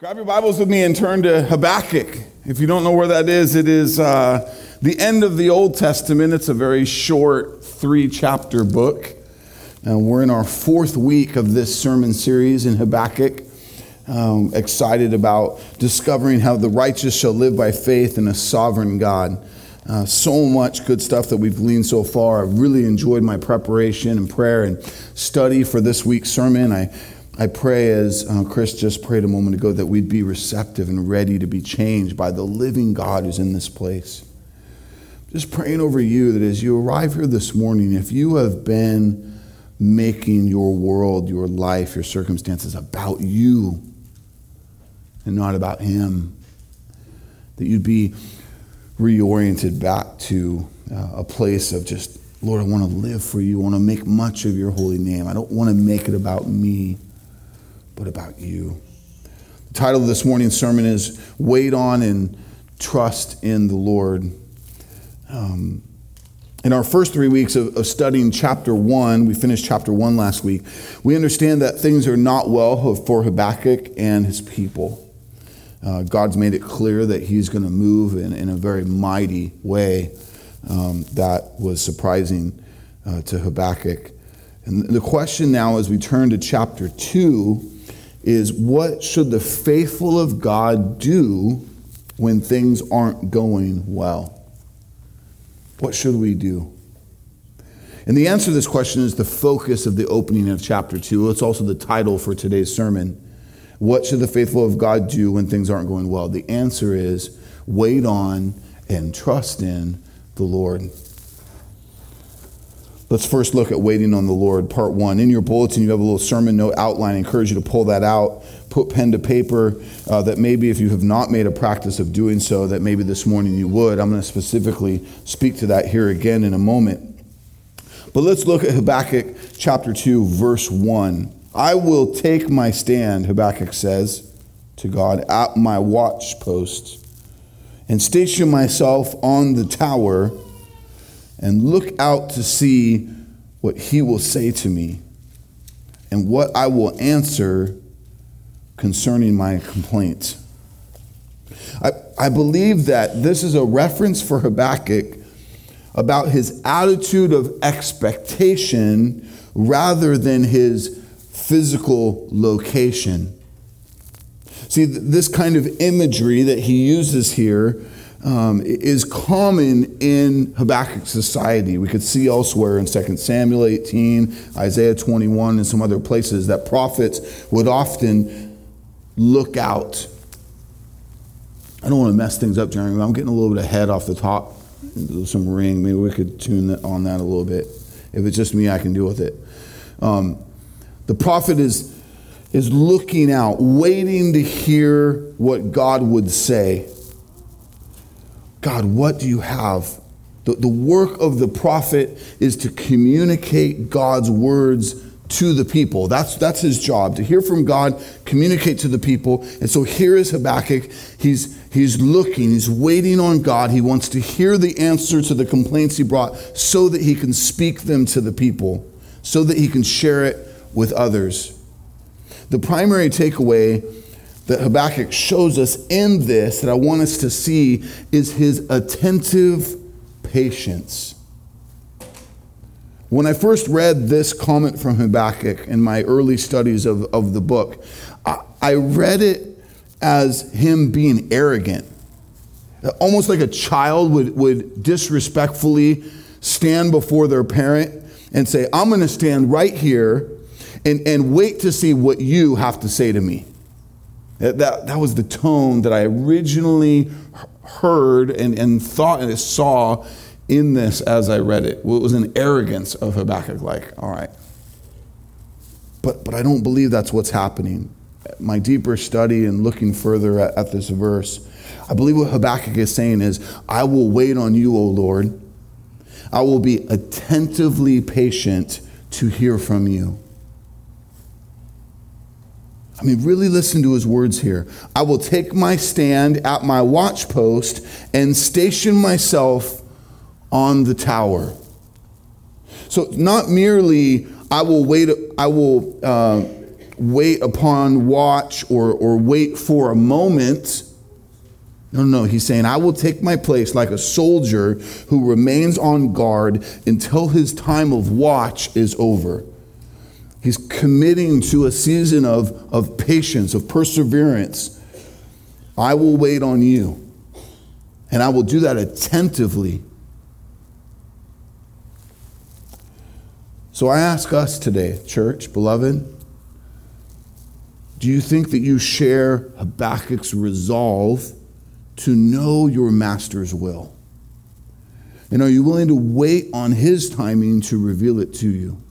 Grab your Bibles with me and turn to Habakkuk. If you don't know where that is, it is the end of the Old Testament. It's a very short 3-chapter book. And we're in our 4th week of this sermon series in Habakkuk. Excited about discovering how the righteous shall live by faith in a sovereign God. So much good stuff that we've gleaned so far. I've really enjoyed my preparation and prayer and study for this week's sermon. I pray, as Chris just prayed a moment ago, that we'd be receptive and ready to be changed by the living God who's in this place. Just praying over you that as you arrive here this morning, if you have been making your world, your life, your circumstances about you and not about Him, that you'd be reoriented back to a place of just, Lord, I want to live for you. I want to make much of your holy name. I don't want to make it about me, but about you. The title of this morning's sermon is Wait On and Trust in the Lord. In our first 3 weeks of studying chapter 1, we finished chapter 1 last week, we understand that things are not well for Habakkuk and his people. God's made it clear that he's going to move in a very mighty way that was surprising to Habakkuk. And the question now as we turn to chapter 2 is, what should the faithful of God do when things aren't going well? What should we do? And the answer to this question is the focus of the opening of chapter 2. It's also the title for today's sermon. What should the faithful of God do when things aren't going well? The answer is wait on and trust in the Lord. Let's first look at waiting on the Lord, part 1. In your bulletin, you have a little sermon note outline. I encourage you to pull that out, put pen to paper, that maybe if you have not made a practice of doing so, that maybe this morning you would. I'm going to specifically speak to that here again in a moment. But let's look at Habakkuk chapter 2, verse 1. I will take my stand, Habakkuk says to God, at my watch post and station myself on the tower and look out to see what he will say to me and what I will answer concerning my complaint. I believe that this is a reference for Habakkuk about his attitude of expectation rather than his physical location. See, this kind of imagery that he uses here is common in Habakkuk society. We could see elsewhere in 2 Samuel 18, Isaiah 21, and some other places that prophets would often look out. I don't want to mess things up, Jeremy. I'm getting a little bit ahead off the top. Some ring. Maybe we could tune on that a little bit. If it's just me, I can deal with it. The prophet is looking out, waiting to hear what God would say. God, what do you have? The work of the prophet is to communicate God's words to the people. That's his job, to hear from God, communicate to the people. And so here is Habakkuk. He's looking, he's waiting on God. He wants to hear the answer to the complaints he brought so that he can speak them to the people, so that he can share it with others. The primary takeaway that Habakkuk shows us in this, that I want us to see, is his attentive patience. When I first read this comment from Habakkuk in my early studies of the book, I read it as him being arrogant. Almost like a child would disrespectfully stand before their parent and say, I'm going to stand right here and wait to see what you have to say to me. That was the tone that I originally heard and thought and saw in this as I read it. Well, it was an arrogance of Habakkuk, like, all right. But I don't believe that's what's happening. My deeper study and looking further at this verse, I believe what Habakkuk is saying is, I will wait on you, O Lord. I will be attentively patient to hear from you. I mean, really listen to his words here. I will take my stand at my watch post and station myself on the tower. So not merely I will wait, I will wait upon watch or wait for a moment. No. He's saying, I will take my place like a soldier who remains on guard until his time of watch is over. He's committing to a season of patience, of perseverance. I will wait on you, and I will do that attentively. So I ask us today, church, beloved, do you think that you share Habakkuk's resolve to know your master's will? And are you willing to wait on his timing to reveal it to you?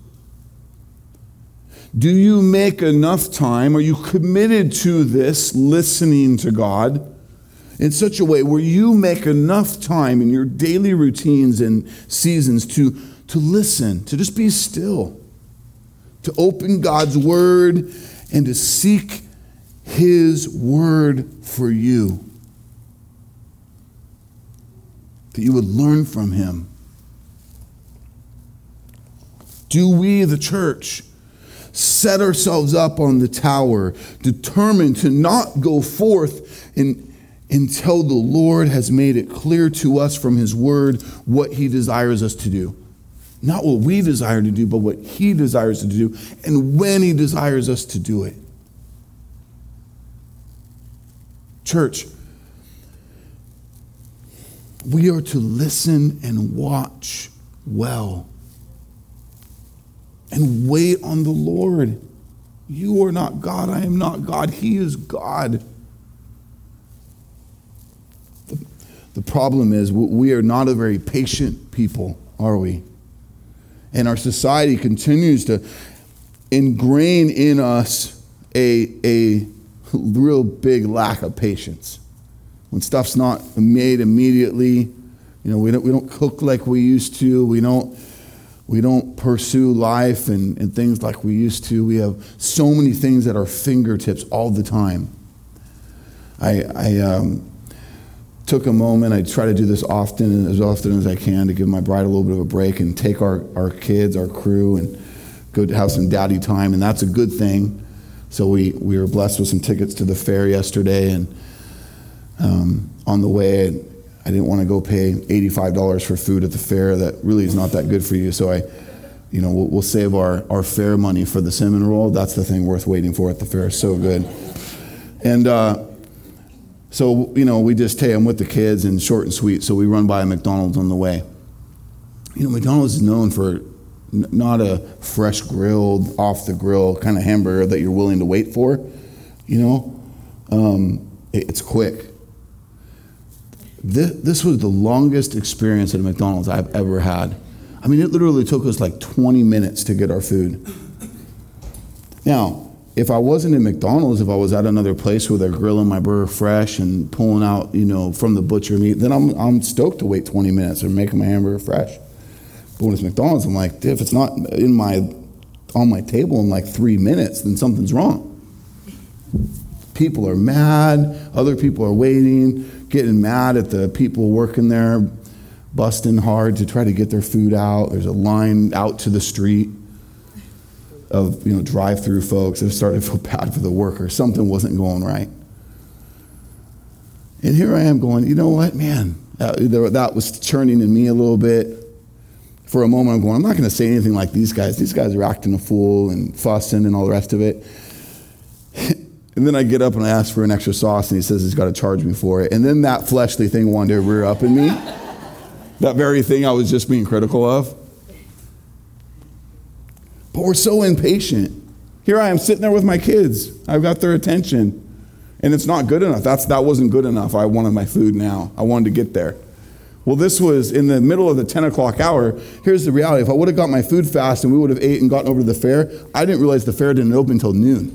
Do you make enough time? Are you committed to this, listening to God, in such a way where you make enough time in your daily routines and seasons to listen, to just be still, to open God's word and to seek his word for you? That you would learn from him. Do we, the church, set ourselves up on the tower, determined to not go forth until the Lord has made it clear to us from his word what he desires us to do? Not what we desire to do, but what he desires to do, and when he desires us to do it. Church, we are to listen and watch well and wait on the Lord. You are not God. I am not God. He is God. The problem is we are not a very patient people, are we? And our society continues to ingrain in us a real big lack of patience. When stuff's not made immediately, we don't cook like we used to. We don't pursue life and things like we used to. We have so many things at our fingertips all the time. I took a moment. I try to do this often as I can, to give my bride a little bit of a break and take our kids, our crew, and go to have some daddy time, and that's a good thing. So we were blessed with some tickets to the fair yesterday, and on the way, I didn't want to go pay $85 for food at the fair. That really is not that good for you. So we'll save our fair money for the cinnamon roll. That's the thing worth waiting for at the fair. So good. And so we just, I'm with the kids and short and sweet. So we run by a McDonald's on the way. McDonald's is known for not a fresh grilled, off the grill kind of hamburger that you're willing to wait for. It's quick. This was the longest experience at a McDonald's I've ever had. I mean, it literally took us like 20 minutes to get our food. Now, if I wasn't in McDonald's, if I was at another place where they're grilling my burger fresh and pulling out, from the butcher meat, then I'm stoked to wait 20 minutes or making my hamburger fresh. But when it's McDonald's, I'm like, if it's not on my table in like 3 minutes, then something's wrong. People are mad. Other people are waiting, getting mad at the people working there, busting hard to try to get their food out. There's a line out to the street of drive-through folks. They've started to feel bad for the workers. Something wasn't going right. And here I am going, you know what, man? That was churning in me a little bit. For a moment, I'm going, I'm not going to say anything like these guys. These guys are acting a fool and fussing and all the rest of it. And then I get up and I ask for an extra sauce, and he says he's got to charge me for it. And then that fleshly thing wanted to rear up in me. That very thing I was just being critical of. But we're so impatient. Here I am sitting there with my kids. I've got their attention. And it's not good enough. That wasn't good enough. I wanted my food now. I wanted to get there. Well, this was in the middle of the 10 o'clock hour. Here's the reality. If I would have got my food fast and we would have ate and gotten over to the fair, I didn't realize the fair didn't open until noon.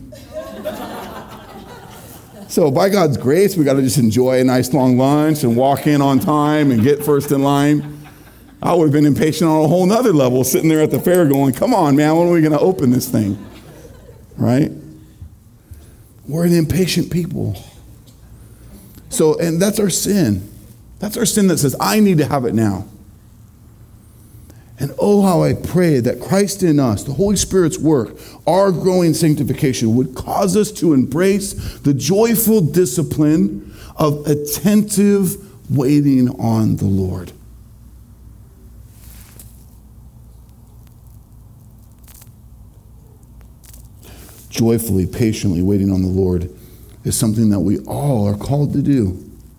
So by God's grace, we got to just enjoy a nice long lunch and walk in on time and get first in line. I would have been impatient on a whole nother level, sitting there at the fair going, come on, man, when are we going to open this thing? Right? We're an impatient people. So, and that's our sin. That's our sin that says, I need to have it now. And oh, how I pray that Christ in us, the Holy Spirit's work, our growing sanctification would cause us to embrace the joyful discipline of attentive waiting on the Lord. Joyfully, patiently waiting on the Lord is something that we all are called to do.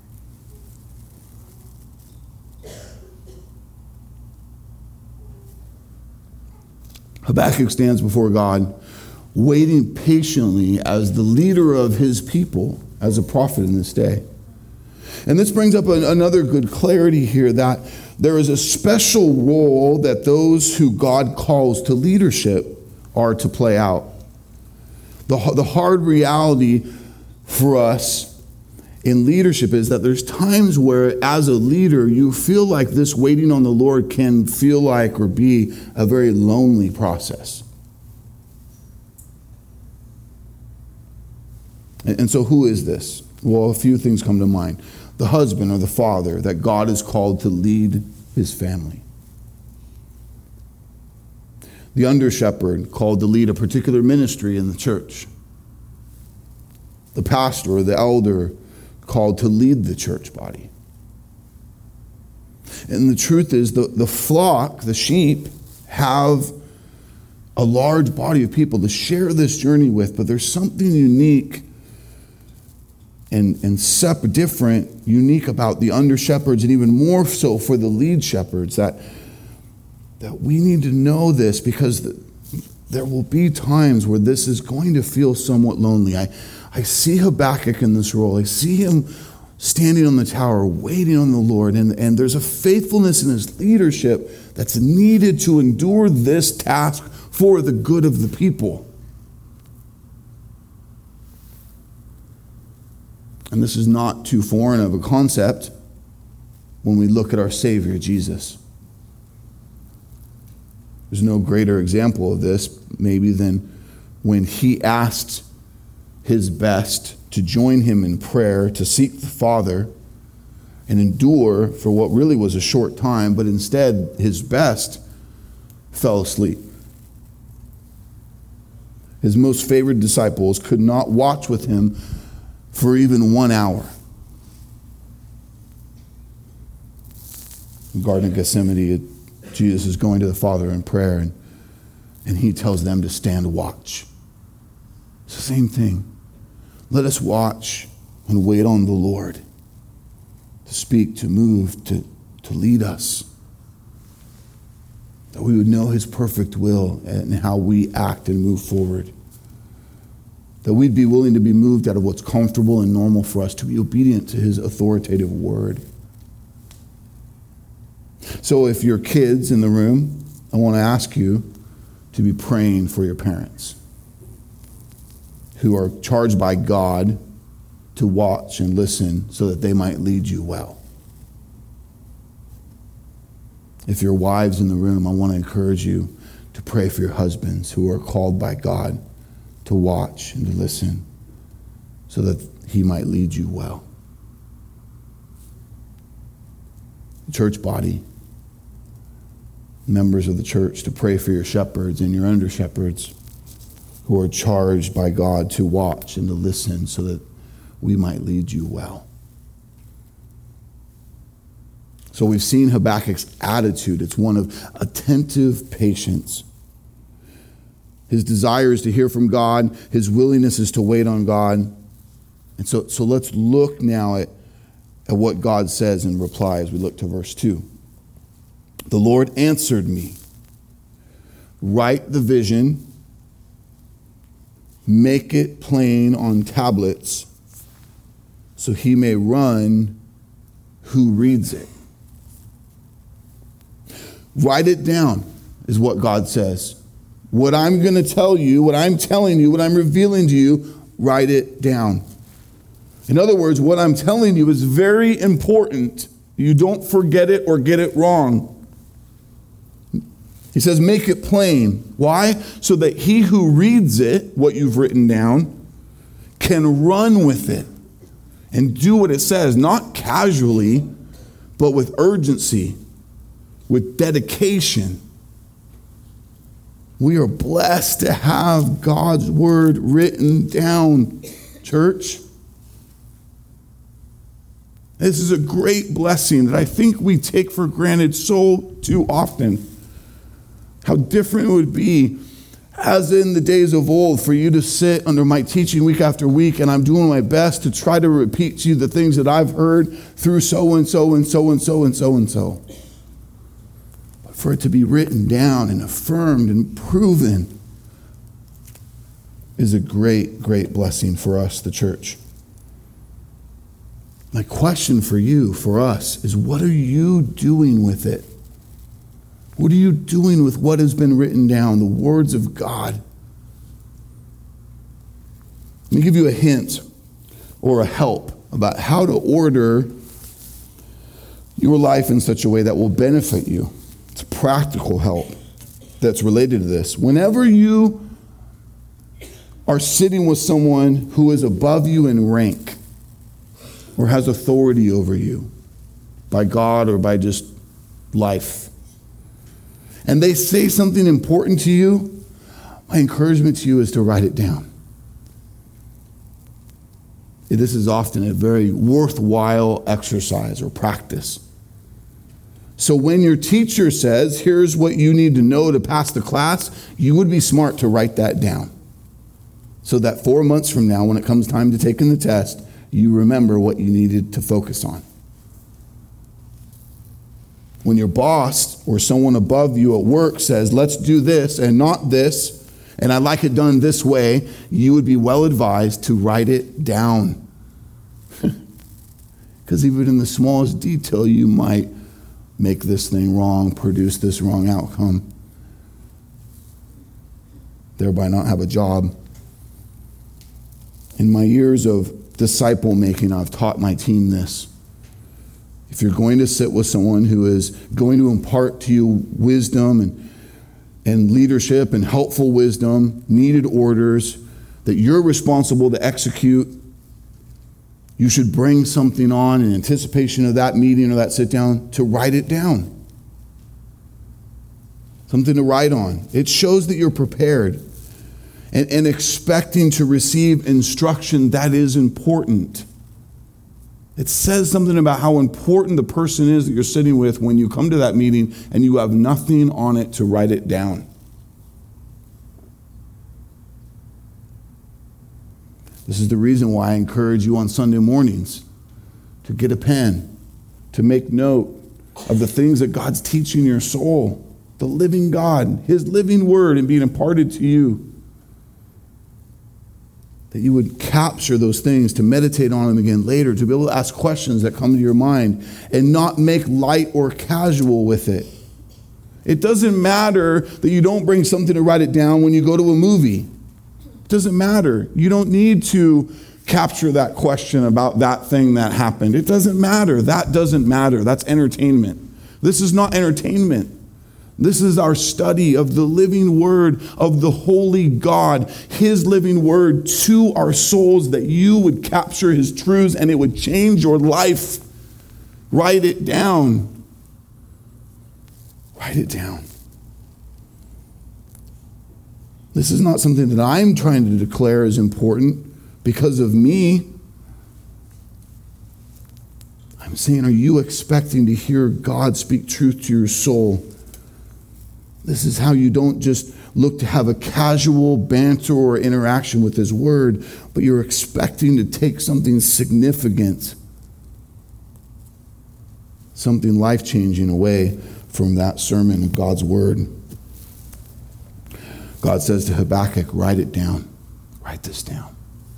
Habakkuk stands before God, waiting patiently as the leader of his people, as a prophet in this day. And this brings up another good clarity here, that there is a special role that those who God calls to leadership are to play out. The hard reality for us in leadership is that there's times where, as a leader, you feel like this waiting on the Lord can feel like or be a very lonely process. And so who is this? Well, a few things come to mind. The husband or the father that God is called to lead his family. The under-shepherd called to lead a particular ministry in the church. The pastor or the elder called to lead the church body. And the truth is, the flock, the sheep, have a large body of people to share this journey with, but there's something unique and different, unique about the under-shepherds, and even more so for the lead shepherds, that we need to know this, because there will be times where this is going to feel somewhat lonely. I see Habakkuk in this role. I see him standing on the tower, waiting on the Lord, and there's a faithfulness in his leadership that's needed to endure this task for the good of the people. And this is not too foreign of a concept when we look at our Savior, Jesus. There's no greater example of this, maybe, than when he asked his best to join him in prayer, to seek the Father, and endure for what really was a short time, but instead his best fell asleep. His most favored disciples could not watch with him for even 1 hour. In the Garden of Gethsemane, Jesus is going to the Father in prayer, and he tells them to stand watch. It's the same thing. Let us watch and wait on the Lord to speak, to move, to lead us. That we would know his perfect will and how we act and move forward. That we'd be willing to be moved out of what's comfortable and normal for us, to be obedient to his authoritative word. So if you're kids in the room, I want to ask you to be praying for your parents who are charged by God to watch and listen so that they might lead you well. If you're wives in the room, I want to encourage you to pray for your husbands who are called by God to watch and to listen so that he might lead you well. The church body, members of the church, to pray for your shepherds and your under shepherds who are charged by God to watch and to listen so that we might lead you well. So we've seen Habakkuk's attitude. It's one of attentive patience. His desire is to hear from God. His willingness is to wait on God. And so let's look now at what God says in reply as we look to verse 2. The Lord answered me, write the vision, make it plain on tablets, so he may run who reads it. Write it down, is what God says. What I'm going to tell you, what I'm telling you, what I'm revealing to you, write it down. In other words, what I'm telling you is very important. You don't forget it or get it wrong. He says, make it plain. Why? So that he who reads it, what you've written down, can run with it and do what it says, not casually, but with urgency, with dedication. We are blessed to have God's word written down, church. This is a great blessing that I think we take for granted so too often. How different it would be, as in the days of old, for you to sit under my teaching week after week, and I'm doing my best to try to repeat to you the things that I've heard through so-and-so and so-and-so and so-and-so. But for it to be written down and affirmed and proven is a great, great blessing for us, the church. My question for you, for us, is what are you doing with it? What are you doing with what has been written down, the words of God? Let me give you a hint or a help about how to order your life in such a way that will benefit you. It's a practical help that's related to this. Whenever you are sitting with someone who is above you in rank, or has authority over you by God or by just life, and they say something important to you, my encouragement to you is to write it down. This is often a very worthwhile exercise or practice. So when your teacher says, here's what you need to know to pass the class, you would be smart to write that down. So that 4 months from now, when it comes time to taking the test, you remember what you needed to focus on. When your boss or someone above you at work says, let's do this and not this, and I like it done this way, you would be well advised to write it down. Because even in the smallest detail, you might make this thing wrong, produce this wrong outcome, thereby not have a job. In my years of disciple making, I've taught my team this. If you're going to sit with someone who is going to impart to you wisdom and leadership and helpful wisdom, needed orders that you're responsible to execute, you should bring something on in anticipation of that meeting or that sit down to write it down. Something to write on. It shows that you're prepared and expecting to receive instruction that is important. It says something about how important the person is that you're sitting with when you come to that meeting and you have nothing on it to write it down. This is the reason why I encourage you on Sunday mornings to get a pen, to make note of the things that God's teaching your soul, the living God, His living word, and being imparted to you. That you would capture those things, to meditate on them again later, to be able to ask questions that come to your mind and not make light or casual with it. It doesn't matter that you don't bring something to write it down when you go to a movie. It doesn't matter. You don't need to capture that question about that thing that happened. It doesn't matter. That doesn't matter. That's entertainment. This is not entertainment. This is our study of the living word of the holy God, His living word to our souls, that you would capture His truths and it would change your life. Write it down. Write it down. This is not something that I'm trying to declare as important because of me. I'm saying, are you expecting to hear God speak truth to your soul? This is how you don't just look to have a casual banter or interaction with His word, but you're expecting to take something significant, something life-changing away from that sermon of God's word. God says to Habakkuk, write it down. Write this down.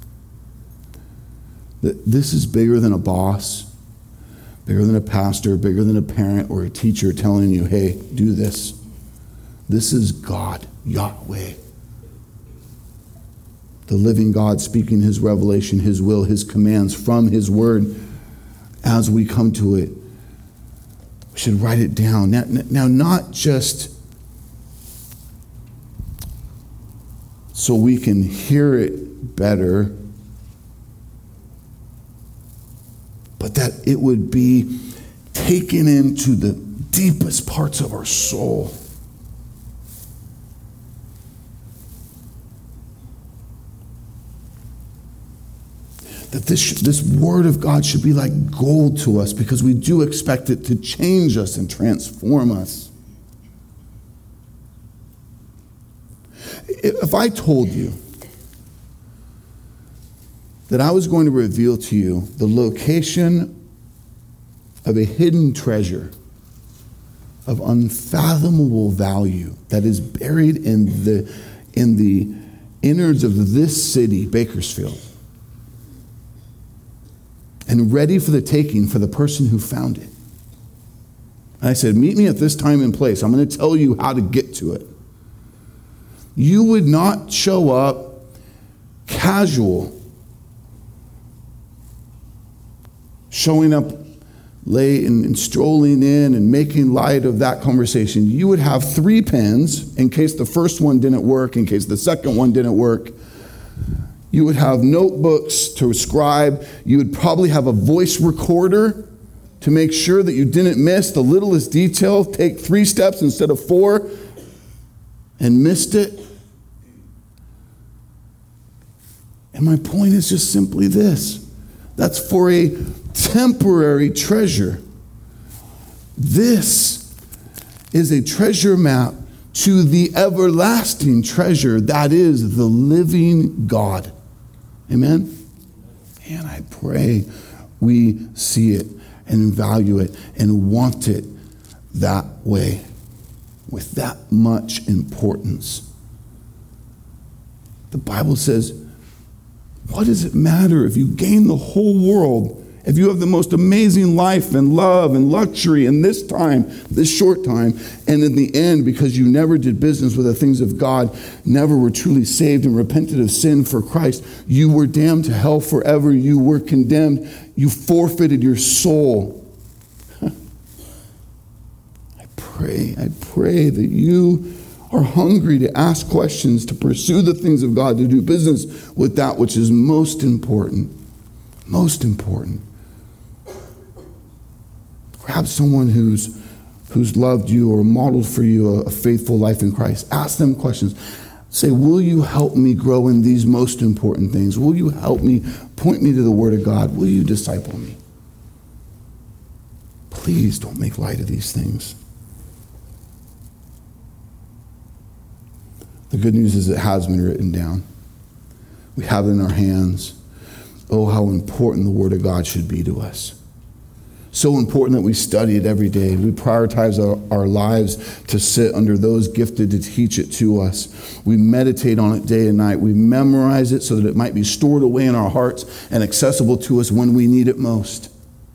This is bigger than a boss, bigger than a pastor, bigger than a parent or a teacher telling you, hey, do this. This is God, Yahweh, the living God speaking His revelation, His will, His commands from His word. As we come to it, we should write it down. Now, not just so we can hear it better, but that it would be taken into the deepest parts of our soul. This word of God should be like gold to us because we do expect it to change us and transform us. If I told you that I was going to reveal to you the location of a hidden treasure of unfathomable value that is buried in the innards of this city, Bakersfield, and ready for the taking for the person who found it. And I said, meet me at this time and place. I'm going to tell you how to get to it. You would not show up casual, showing up late and strolling in and making light of that conversation. You would have 3 pens in case the first one didn't work, in case the second one didn't work. You would have notebooks to scribe. You would probably have a voice recorder to make sure that you didn't miss the littlest detail, take 3 steps instead of 4, and missed it. And my point is just simply this. That's for a temporary treasure. This is a treasure map to the everlasting treasure that is the living God. Amen? And I pray we see it and value it and want it that way, with that much importance. The Bible says, what does it matter if you gain the whole world, if you have the most amazing life and love and luxury in this time, this short time, and in the end, because you never did business with the things of God, never were truly saved and repented of sin for Christ, you were damned to hell forever, you were condemned, you forfeited your soul. I pray that you are hungry to ask questions, to pursue the things of God, to do business with that which is most important. Most important. Grab someone who's loved you or modeled for you a faithful life in Christ. Ask them questions. Say, will you help me grow in these most important things? Will you help me, point me to the Word of God? Will you disciple me? Please don't make light of these things. The good news is it has been written down. We have it in our hands. Oh, how important the Word of God should be to us. So important that we study it every day. We prioritize our lives to sit under those gifted to teach it to us. We meditate on it day and night. We memorize it so that it might be stored away in our hearts and accessible to us when we need it most.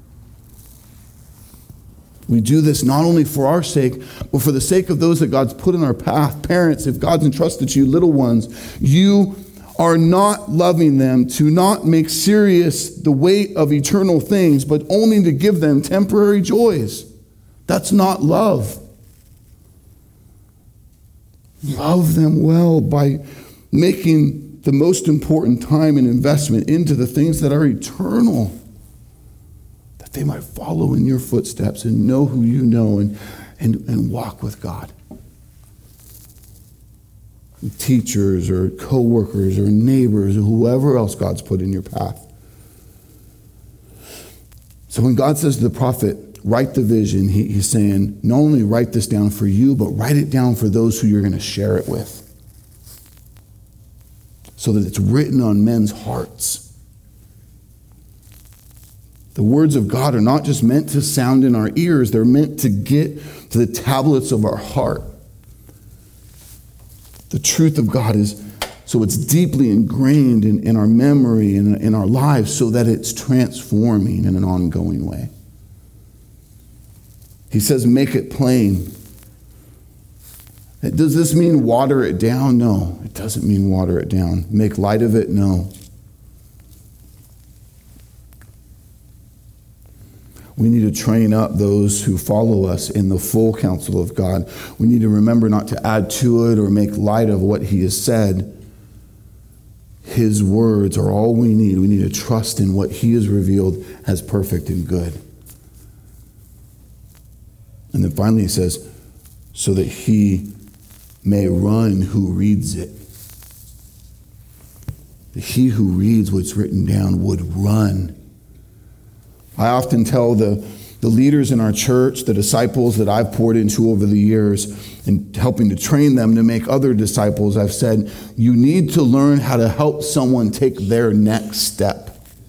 We do this not only for our sake, but for the sake of those that God's put in our path. Parents, if God's entrusted you little ones, you are not loving them to not make serious the weight of eternal things, but only to give them temporary joys. That's not love. Love them well by making the most important time and investment into the things that are eternal, that they might follow in your footsteps and know who you know and walk with God. Teachers or co-workers or neighbors or whoever else God's put in your path. So when God says to the prophet, write the vision, he's saying, not only write this down for you, but write it down for those who you're going to share it with, so that it's written on men's hearts. The words of God are not just meant to sound in our ears, they're meant to get to the tablets of our heart. The truth of God is, so it's deeply ingrained in our memory and in our lives, so that it's transforming in an ongoing way. He says, make it plain. Does this mean water it down? No, it doesn't mean water it down. Make light of it? No. We need to train up those who follow us in the full counsel of God. We need to remember not to add to it or make light of what he has said. His words are all we need. We need to trust in what he has revealed as perfect and good. And then finally he says, so that he may run who reads it. that he who reads what's written down would run. I often tell the leaders in our church, the disciples that I've poured into over the years, and helping to train them to make other disciples, I've said, you need to learn how to help someone take their next step.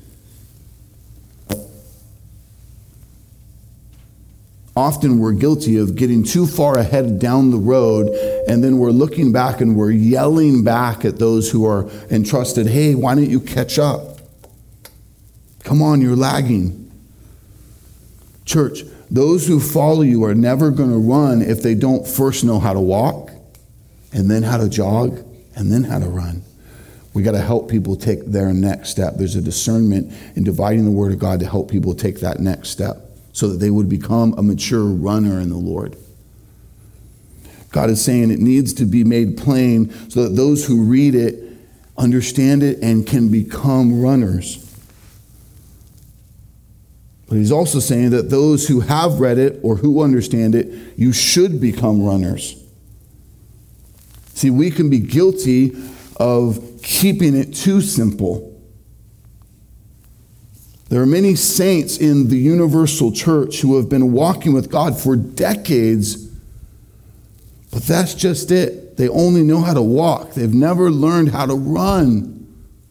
Often we're guilty of getting too far ahead down the road, and then we're looking back and we're yelling back at those who are entrusted, hey, why don't you catch up? Come on, you're lagging. Church, those who follow you are never going to run if they don't first know how to walk, and then how to jog, and then how to run. We got to help people take their next step. There's a discernment in dividing the Word of God to help people take that next step, so that they would become a mature runner in the Lord. God is saying it needs to be made plain so that those who read it understand it and can become runners. But he's also saying that those who have read it or who understand it, you should become runners. See, we can be guilty of keeping it too simple. There are many saints in the universal church who have been walking with God for decades, but that's just it. They only know how to walk. They've never learned how to run.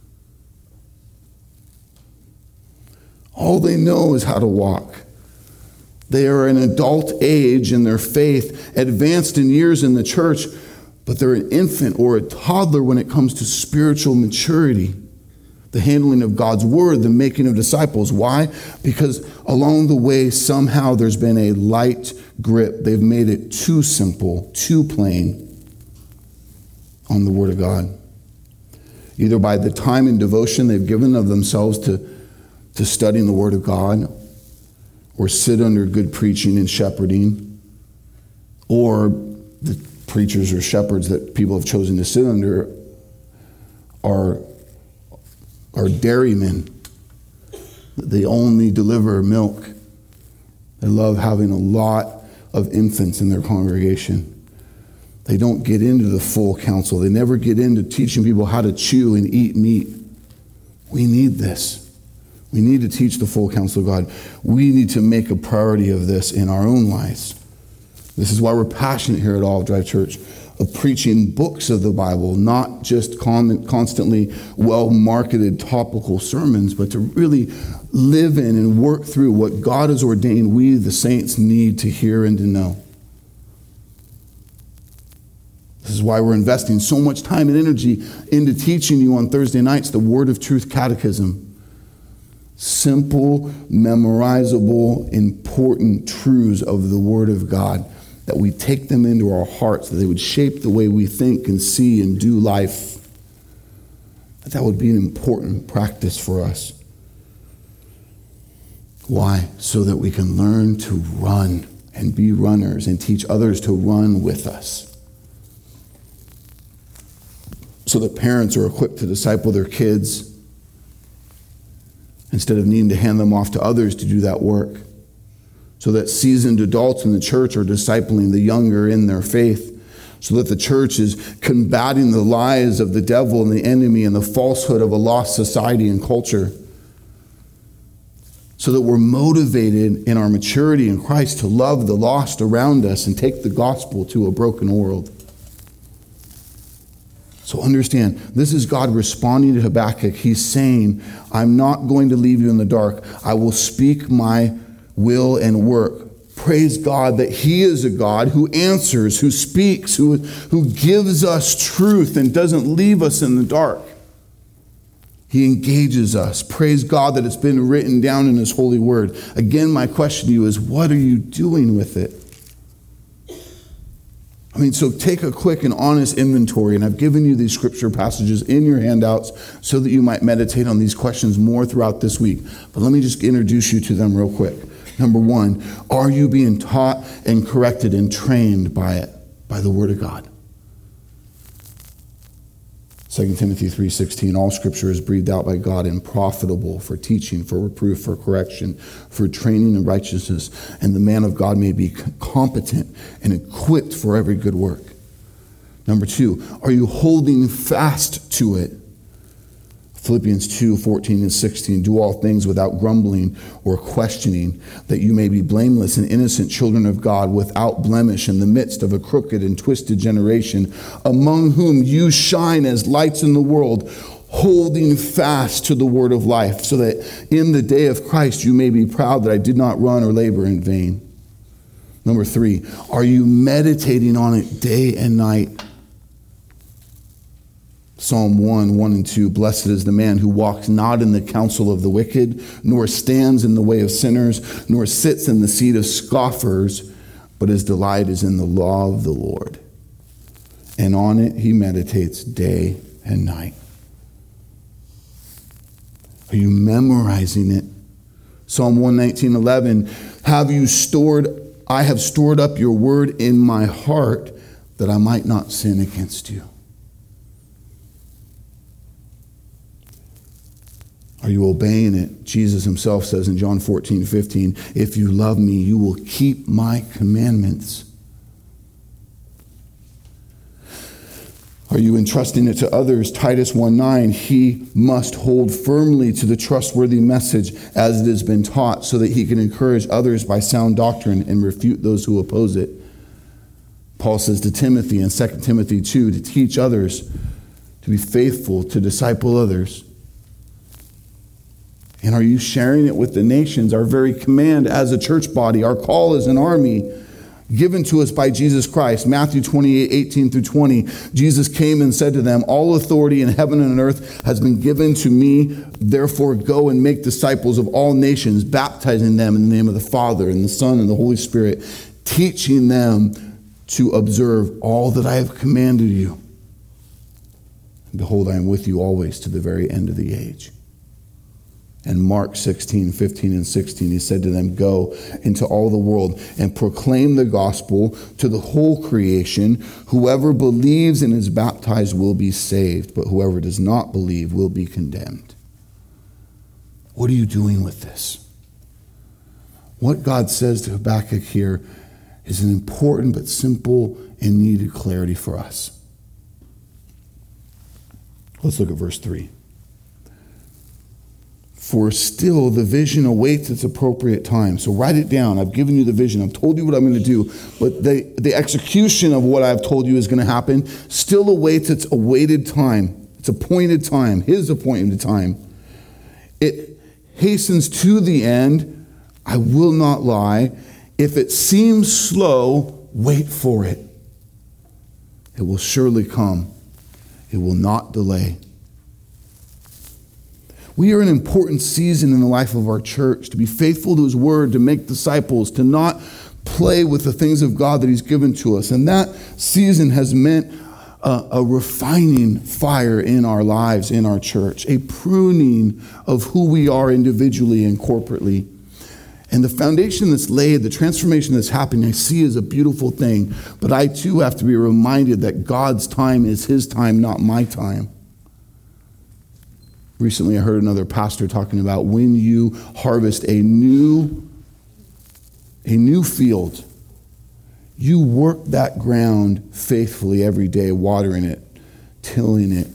All they know is how to walk. They are an adult age in their faith, advanced in years in the church, but they're an infant or a toddler when it comes to spiritual maturity. The handling of God's word, the making of disciples. Why? Because along the way, somehow there's been a light grip. They've made it too simple, too plain on the word of God. Either by the time and devotion they've given of themselves to studying the word of God, or sit under good preaching and shepherding, or the preachers or shepherds that people have chosen to sit under are dairymen. They only deliver milk. They love having a lot of infants in their congregation. They don't get into the full counsel. They never get into teaching people how to chew and eat meat. We need this. We need to teach the full counsel of God. We need to make a priority of this in our own lives. This is why we're passionate here at Olive Drive Church of preaching books of the Bible, not just constantly well-marketed topical sermons, but to really live in and work through what God has ordained we, the saints, need to hear and to know. This is why we're investing so much time and energy into teaching you on Thursday nights the Word of Truth Catechism. Simple, memorizable, important truths of the Word of God, that we take them into our hearts, that they would shape the way we think and see and do life. That would be an important practice for us. Why? So that we can learn to run and be runners and teach others to run with us. So that parents are equipped to disciple their kids instead of needing to hand them off to others to do that work. So that seasoned adults in the church are discipling the younger in their faith. So that the church is combating the lies of the devil and the enemy and the falsehood of a lost society and culture. So that we're motivated in our maturity in Christ to love the lost around us and take the gospel to a broken world. So understand, this is God responding to Habakkuk. He's saying, I'm not going to leave you in the dark. I will speak my will and work. Praise God that He is a God who answers, who speaks, who gives us truth and doesn't leave us in the dark. He engages us. Praise God that it's been written down in His holy word. Again, my question to you is, what are you doing with it? So take a quick and honest inventory, and I've given you these scripture passages in your handouts so that you might meditate on these questions more throughout this week. But let me just introduce you to them real quick. Number one, are you being taught and corrected and trained by it, by the Word of God? 2 Timothy 3:16, all scripture is breathed out by God and profitable for teaching, for reproof, for correction, for training in righteousness, and the man of God may be competent and equipped for every good work. Number two, are you holding fast to it? Philippians 2, 14 and 16, do all things without grumbling or questioning, that you may be blameless and innocent children of God, without blemish in the midst of a crooked and twisted generation, among whom you shine as lights in the world, holding fast to the word of life, so that in the day of Christ you may be proud that I did not run or labor in vain. Number 3, are you meditating on it day and night? Psalm 1, 1 and 2, blessed is the man who walks not in the counsel of the wicked, nor stands in the way of sinners, nor sits in the seat of scoffers, but his delight is in the law of the Lord. And on it he meditates day and night. Are you memorizing it? Psalm 119:11, I have stored up your word in my heart that I might not sin against you. Are you obeying it? Jesus himself says in John 14:15, if you love me, you will keep my commandments. Are you entrusting it to others? Titus 1:9, he must hold firmly to the trustworthy message as it has been taught, so that he can encourage others by sound doctrine and refute those who oppose it. Paul says to Timothy in 2 Timothy 2 to teach others, to be faithful, to disciple others. And are you sharing it with the nations? Our very command as a church body, our call as an army, given to us by Jesus Christ. Matthew 28:18 through 20. Jesus came and said to them, all authority in heaven and on earth has been given to me. Therefore go and make disciples of all nations, baptizing them in the name of the Father and the Son and the Holy Spirit, teaching them to observe all that I have commanded you. And behold, I am with you always to the very end of the age. And Mark 16:15 and 16, he said to them, go into all the world and proclaim the gospel to the whole creation. Whoever believes and is baptized will be saved, but whoever does not believe will be condemned. What are you doing with this? What God says to Habakkuk here is an important but simple and needed clarity for us. Let's look at verse 3. For still the vision awaits its appropriate time. So write it down. I've given you the vision. I've told you what I'm going to do. But the execution of what I've told you is going to happen still awaits its awaited time. Its appointed time. His appointed time. It hastens to the end. I will not lie. If it seems slow, wait for it. It will surely come. It will not delay. We are in an important season in the life of our church to be faithful to his word, to make disciples, to not play with the things of God that he's given to us. And that season has meant a refining fire in our lives, in our church, a pruning of who we are individually and corporately. And the foundation that's laid, the transformation that's happening, I see as a beautiful thing. But I too have to be reminded that God's time is his time, not my time. Recently, I heard another pastor talking about when you harvest a new field, you work that ground faithfully every day, watering it, tilling it,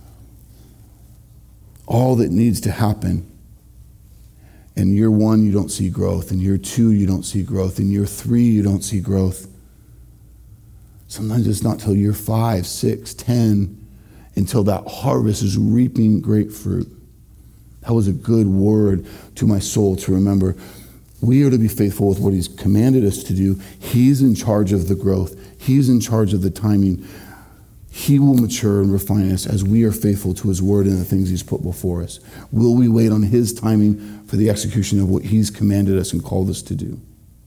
all that needs to happen. In year 1, you don't see growth. In year 2, you don't see growth. In year 3, you don't see growth. Sometimes it's not till year 5, 6, 10, until that harvest is reaping great fruit. That was a good word to my soul to remember. We are to be faithful with what he's commanded us to do. He's in charge of the growth. He's in charge of the timing. He will mature and refine us as we are faithful to his word and the things he's put before us. Will we wait on his timing for the execution of what he's commanded us and called us to do?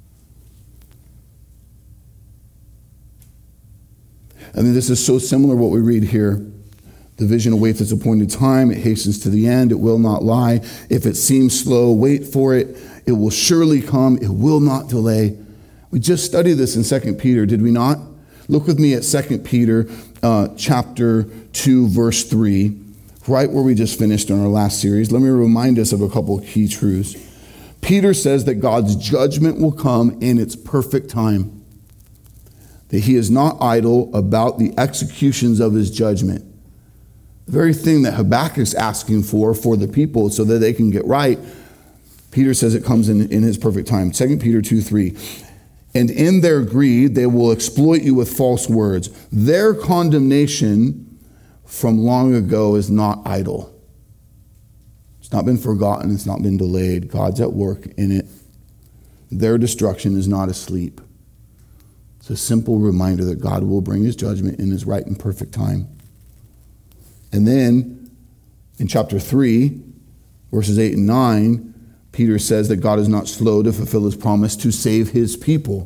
I mean, this is so similar to what we read here. The vision awaits its appointed time. It hastens to the end. It will not lie. If it seems slow, wait for it. It will surely come. It will not delay. We just studied this in 2 Peter, did we not? Look with me at 2 Peter chapter 2, verse 3, right where we just finished in our last series. Let me remind us of a couple of key truths. Peter says that God's judgment will come in its perfect time, that he is not idle about the executions of his judgment. The very thing that Habakkuk's asking for the people so that they can get right, Peter says it comes in his perfect time. 2 Peter 2:3. And in their greed, they will exploit you with false words. Their condemnation from long ago is not idle. It's not been forgotten. It's not been delayed. God's at work in it. Their destruction is not asleep. It's a simple reminder that God will bring his judgment in his right and perfect time. And then in chapter 3, verses 8 and 9, Peter says that God is not slow to fulfill his promise to save his people.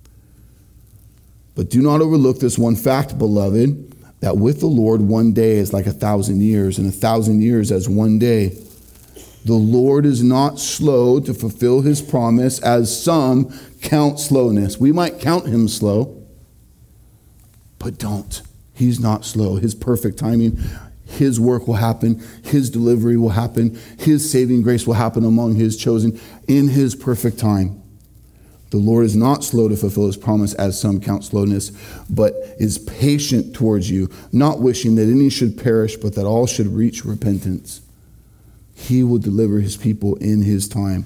But do not overlook this one fact, beloved, that with the Lord 1 day is like 1,000 years, and 1,000 years as 1 day. The Lord is not slow to fulfill his promise, as some count slowness. We might count him slow, but don't. He's not slow. His perfect timing, his work will happen. His delivery will happen. His saving grace will happen among his chosen in his perfect time. The Lord is not slow to fulfill his promise, as some count slowness, but is patient towards you, not wishing that any should perish, but that all should reach repentance. He will deliver his people in his time.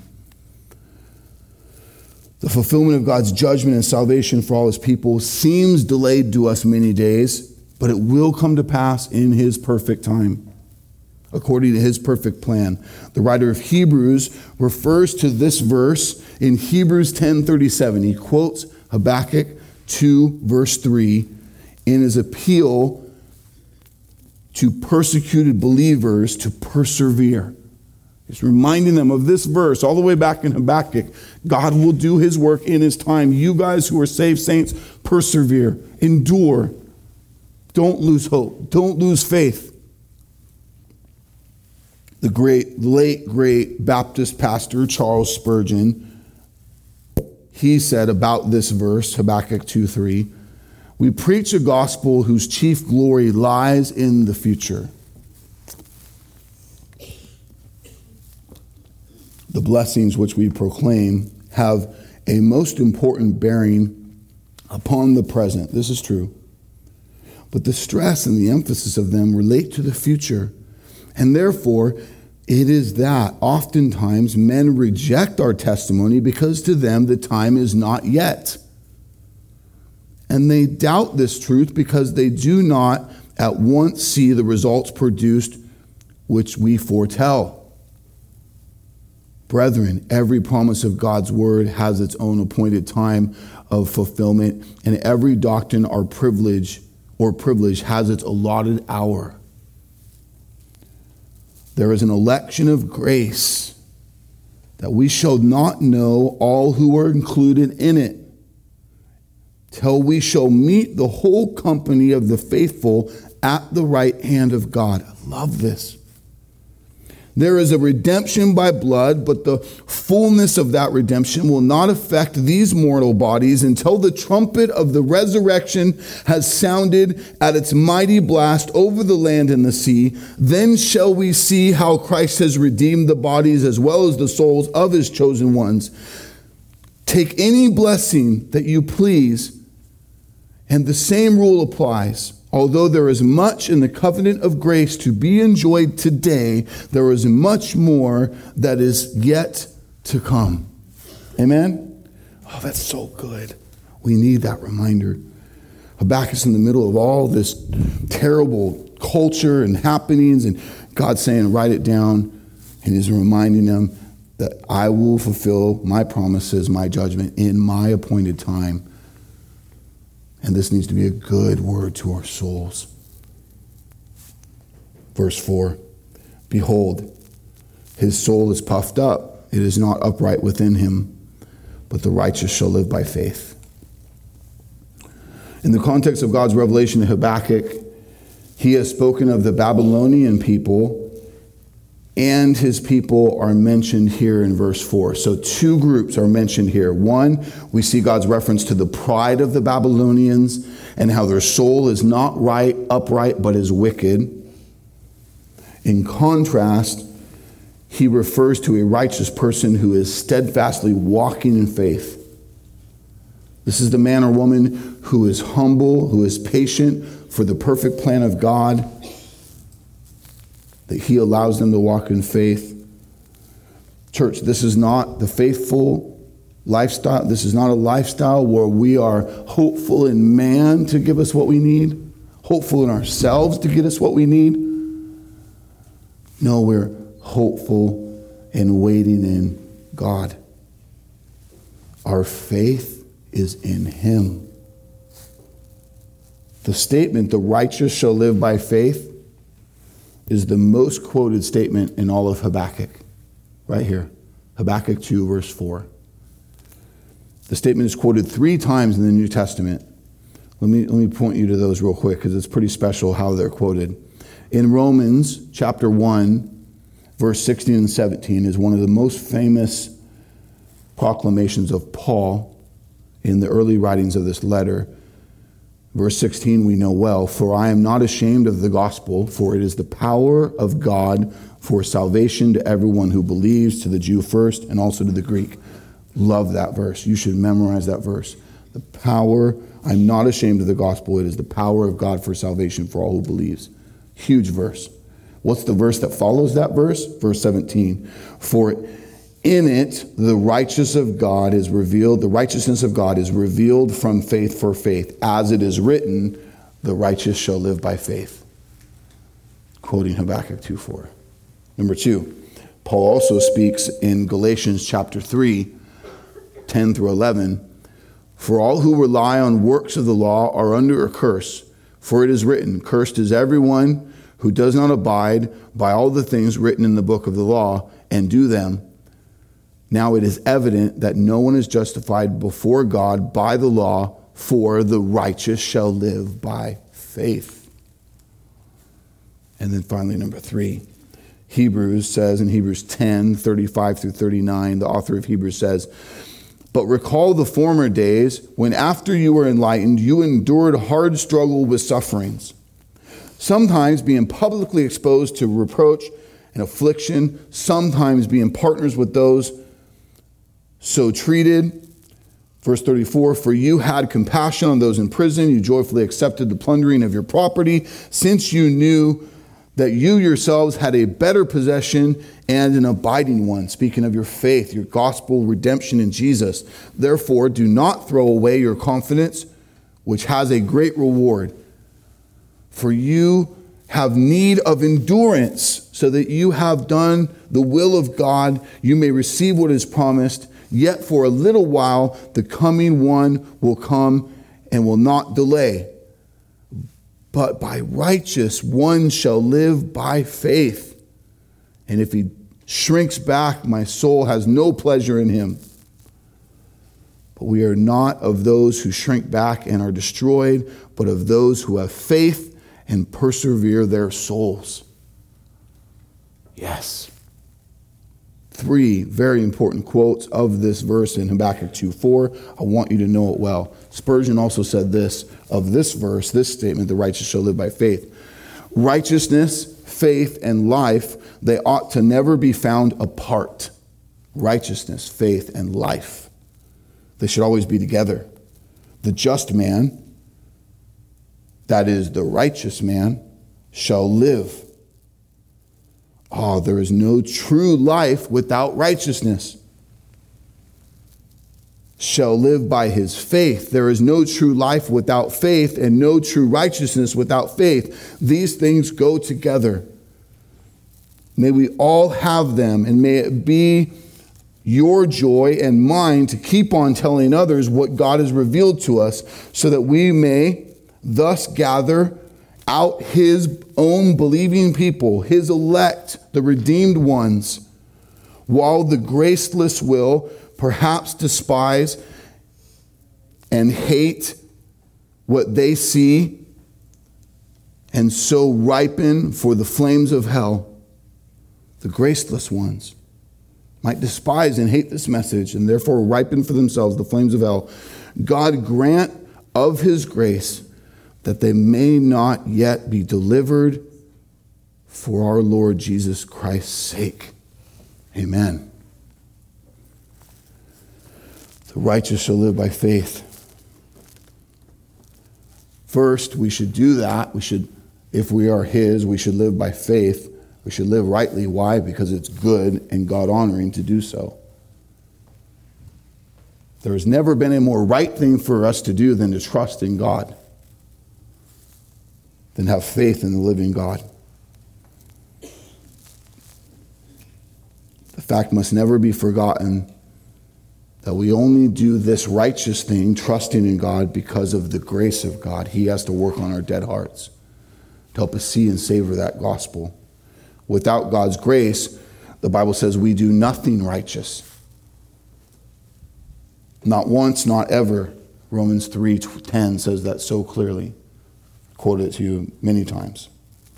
The fulfillment of God's judgment and salvation for all his people seems delayed to us many days, but it will come to pass in his perfect time, according to his perfect plan. The writer of Hebrews refers to this verse in Hebrews 10:37. He quotes Habakkuk 2, verse 3, in his appeal to persecuted believers to persevere. He's reminding them of this verse all the way back in Habakkuk. God will do his work in his time. You guys who are saved saints, persevere, endure. Don't lose hope. Don't lose faith. The late great Baptist pastor Charles Spurgeon, he said about this verse, Habakkuk 2:3, we preach a gospel whose chief glory lies in the future. The blessings which we proclaim have a most important bearing upon the present. This is true. But the stress and the emphasis of them relate to the future. And therefore, it is that oftentimes men reject our testimony because to them the time is not yet. And they doubt this truth because they do not at once see the results produced which we foretell. Brethren, every promise of God's word has its own appointed time of fulfillment, and every doctrine or privilege has its allotted hour. There is an election of grace that we shall not know all who are included in it, till we shall meet the whole company of the faithful at the right hand of God. I love this. There is a redemption by blood, but the fullness of that redemption will not affect these mortal bodies until the trumpet of the resurrection has sounded at its mighty blast over the land and the sea. Then shall we see how Christ has redeemed the bodies as well as the souls of his chosen ones. Take any blessing that you please, and the same rule applies. Although there is much in the covenant of grace to be enjoyed today, there is much more that is yet to come. Amen? Oh, that's so good. We need that reminder. Habakkuk's in the middle of all this terrible culture and happenings, and God's saying, write it down, and he's reminding them that I will fulfill my promises, my judgment in my appointed time. And this needs to be a good word to our souls. Verse 4, behold, his soul is puffed up. It is not upright within him, but the righteous shall live by faith. In the context of God's revelation to Habakkuk, he has spoken of the Babylonian people, and his people are mentioned here in verse 4. So two groups are mentioned here. One, we see God's reference to the pride of the Babylonians and how their soul is not upright, but is wicked. In contrast, he refers to a righteous person who is steadfastly walking in faith. This is the man or woman who is humble, who is patient for the perfect plan of God, that he allows them to walk in faith. Church, this is not the faithful lifestyle. This is not a lifestyle where we are hopeful in man to give us what we need, hopeful in ourselves to get us what we need. No, we're hopeful and waiting in God. Our faith is in him. The statement, the righteous shall live by faith, is the most quoted statement in all of Habakkuk. Right here, Habakkuk 2, verse 4. The statement is quoted 3 times in the New Testament. Let me point you to those real quick because it's pretty special how they're quoted. In Romans chapter 1, verse 16 and 17 is one of the most famous proclamations of Paul in the early writings of this letter. Verse 16 we know well, for I am not ashamed of the gospel, for it is the power of God for salvation to everyone who believes, to the Jew first and also to the Greek. Love that verse. You should memorize that verse. The power, I'm not ashamed of the gospel. It is the power of God for salvation for all who believes. Huge verse. What's the verse that follows that verse? Verse 17. For in it the righteousness of God is revealed from faith for faith. As it is written, the righteous shall live by faith. Quoting Habakkuk 2:4. Number 2, Paul also speaks in Galatians chapter 3, 10 through 11. For all who rely on works of the law are under a curse. For it is written, cursed is everyone who does not abide by all the things written in the book of the law and do them. Now it is evident that no one is justified before God by the law, for the righteous shall live by faith. And then finally, number 3, Hebrews says in Hebrews 10, 35 through 39, the author of Hebrews says, but recall the former days when after you were enlightened, you endured hard struggle with sufferings, sometimes being publicly exposed to reproach and affliction, sometimes being partners with those so treated. Verse 34, for you had compassion on those in prison. You joyfully accepted the plundering of your property, since you knew that you yourselves had a better possession and an abiding one. Speaking of your faith, your gospel redemption in Jesus. Therefore, do not throw away your confidence, which has a great reward. For you have need of endurance, so that you have done the will of God, you may receive what is promised. Yet for a little while, the coming one will come and will not delay. But by righteous one shall live by faith. And if he shrinks back, my soul has no pleasure in him. But we are not of those who shrink back and are destroyed, but of those who have faith and persevere their souls. Yes. 3 very important quotes of this verse in Habakkuk 2:4. I want you to know it well. Spurgeon also said this of this verse, this statement, the righteous shall live by faith. Righteousness, faith, and life, they ought to never be found apart. Righteousness, faith, and life. They should always be together. The just man, that is the righteous man, shall live. There is no true life without righteousness. Shall live by his faith. There is no true life without faith, and no true righteousness without faith. These things go together. May we all have them, and may it be your joy and mine to keep on telling others what God has revealed to us, so that we may thus gather out his own believing people, his elect, the redeemed ones, while the graceless will perhaps despise and hate what they see, and so ripen for the flames of hell. The graceless ones might despise and hate this message, and therefore ripen for themselves the flames of hell. God grant of his grace that they may not yet be delivered for our Lord Jesus Christ's sake. Amen. The righteous shall live by faith. First, we should do that. If we are his, we should live by faith. We should live rightly. Why? Because it's good and God-honoring to do so. There has never been a more right thing for us to do than to trust in God, than have faith in the living God. The fact must never be forgotten that we only do this righteous thing, trusting in God, because of the grace of God. He has to work on our dead hearts to help us see and savor that gospel. Without God's grace, the Bible says we do nothing righteous. Not once, not ever. Romans 3:10 says that so clearly. Quoted it to you many times.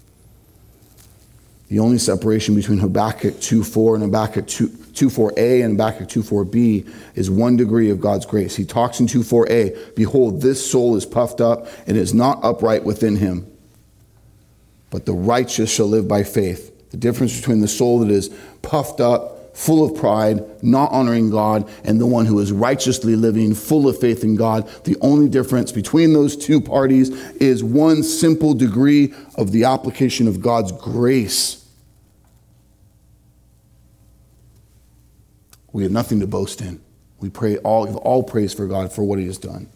The only separation between Habakkuk 2:4 and Habakkuk 2:4a and Habakkuk 2:4b is 1 degree of God's grace. He talks in 2:4a, behold, this soul is puffed up and is not upright within him, but the righteous shall live by faith. The difference between the soul that is puffed up, full of pride, not honoring God, and the one who is righteously living, full of faith in God, the only difference between those two parties is one simple degree of the application of God's grace. We have nothing to boast in. We give all praise for God for what he has done.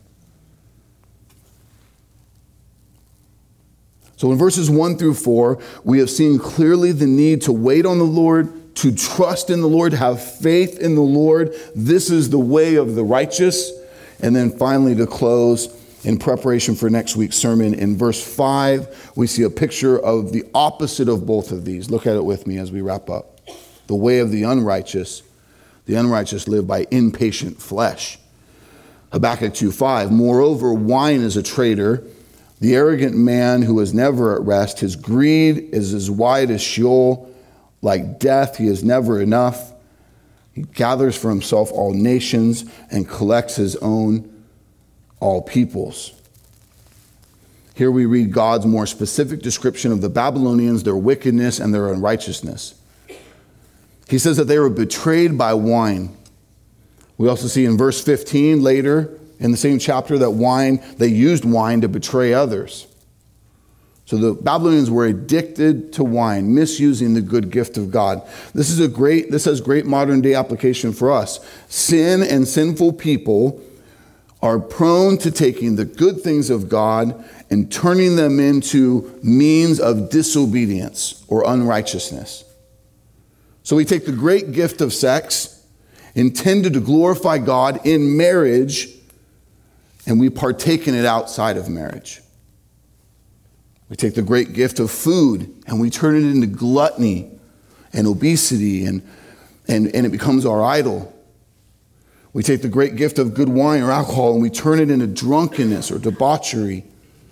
So in verses 1 through 4, we have seen clearly the need to wait on the Lord, to trust in the Lord, have faith in the Lord. This is the way of the righteous. And then finally, to close, in preparation for next week's sermon, in verse 5, we see a picture of the opposite of both of these. Look at it with me as we wrap up. The way of the unrighteous. The unrighteous live by impatient flesh. Habakkuk 2:5, moreover, wine is a traitor. The arrogant man who is never at rest, his greed is as wide as Sheol. Like death, he is never enough. He gathers for himself all nations and collects his own all peoples. Here we read God's more specific description of the Babylonians, their wickedness, and their unrighteousness. He says that they were betrayed by wine. We also see in verse 15 later in the same chapter that they used wine to betray others. So the Babylonians were addicted to wine, misusing the good gift of God. This has great modern day application for us. Sin and sinful people are prone to taking the good things of God and turning them into means of disobedience or unrighteousness. So we take the great gift of sex, intended to glorify God in marriage, and we partake in it outside of marriage. We take the great gift of food and we turn it into gluttony and obesity and it becomes our idol. We take the great gift of good wine or alcohol and we turn it into drunkenness or debauchery.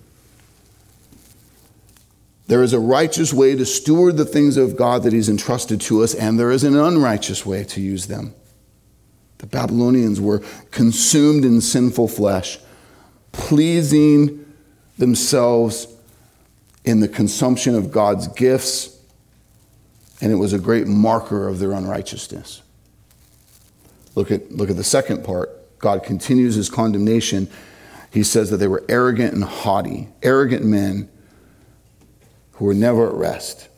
There is a righteous way to steward the things of God that he's entrusted to us, and there is an unrighteous way to use them. The Babylonians were consumed in sinful flesh, pleasing themselves in the consumption of God's gifts, and it was a great marker of their unrighteousness. Look at the second part. God continues his condemnation. He says that they were arrogant and haughty, arrogant men who were never at rest.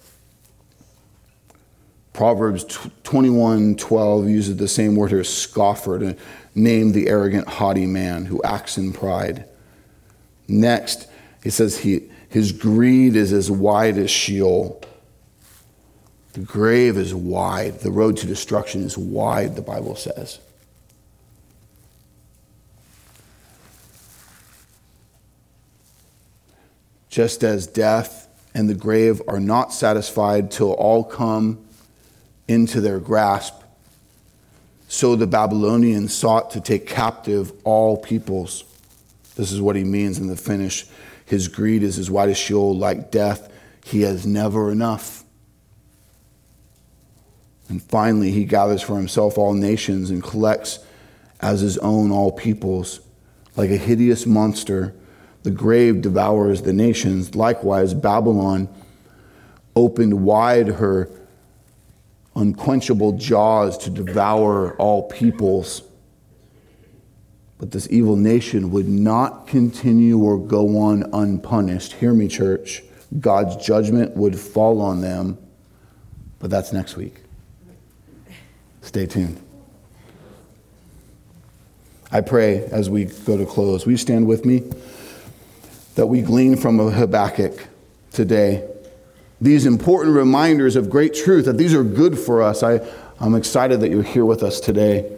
Proverbs 21:12 uses the same word here, scoffer, to name the arrogant, haughty man who acts in pride. Next, it says his greed is as wide as Sheol. The grave is wide. The road to destruction is wide, the Bible says. Just as death and the grave are not satisfied till all come into their grasp, so the Babylonians sought to take captive all peoples. This is what he means in the finish. His greed is as wide as Sheol, like death. He has never enough. And finally, he gathers for himself all nations and collects as his own all peoples. Like a hideous monster, the grave devours the nations. Likewise, Babylon opened wide her unquenchable jaws to devour all peoples. But this evil nation would not continue or go on unpunished. Hear me, church. God's judgment would fall on them But that's next week. Stay tuned. I pray as we go to close, will you stand with me? That we glean from Habakkuk today these important reminders of great truth, that these are good for us. I'm excited that you're here with us today.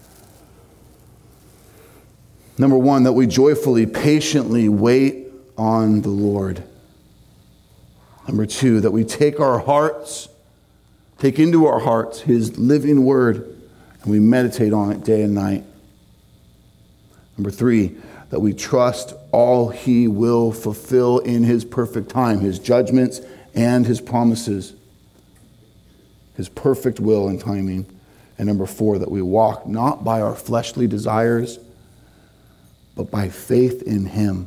Number one, that we joyfully, patiently wait on the Lord. Number two, that we take into our hearts his living word, and we meditate on it day and night. Number three, that we trust all he will fulfill in his perfect time, his judgments and his promises, his perfect will and timing. And number four, that we walk not by our fleshly desires, but by faith in him,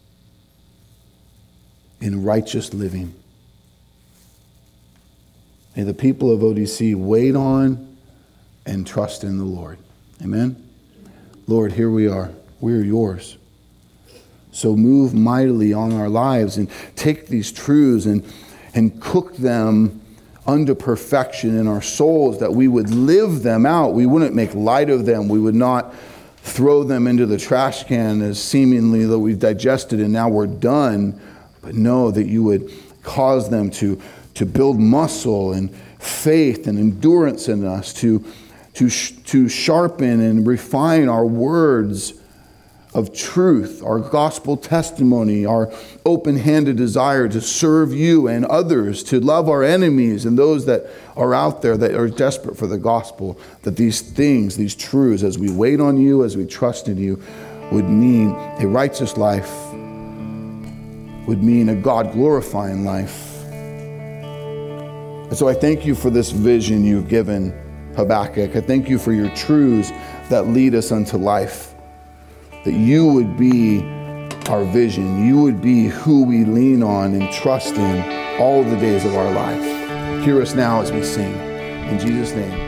in righteous living. May the people of ODC wait on and trust in the Lord. Amen? Lord, here we are. We are yours. So move mightily on our lives and take these truths and cook them unto perfection in our souls, that we would live them out. We wouldn't make light of them. We would not throw them into the trash can as seemingly that we've digested and now we're done, but know that you would cause them to build muscle and faith and endurance in us, to sharpen and refine our words of truth, our gospel testimony, our open-handed desire to serve you and others, to love our enemies and those that are out there that are desperate for the gospel, that these things, these truths, as we wait on you, as we trust in you, would mean a righteous life, would mean a God-glorifying life. And so I thank you for this vision you've given Habakkuk. I thank you for your truths that lead us unto life. That you would be our vision. You would be who we lean on and trust in all the days of our life. Hear us now as we sing. In Jesus' name.